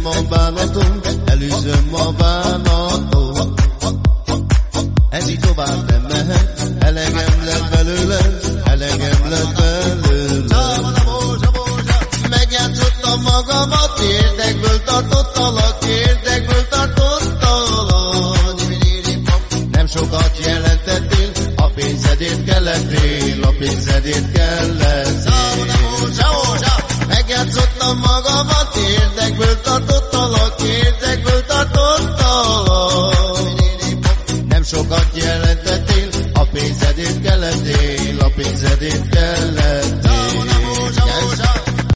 a bánatom, elűzöm a bánatot. Ez így tovább nem mehet, elegem lett belőle, elegem lett belőle. Megjátszottam magamat, érdekből tartottalak, érdekből tartottalak. Nem sokat jelentettél, a pénzedért kellettél, a pénzedért kellettél. Megjátszottam magamat, érdekből tartottalak,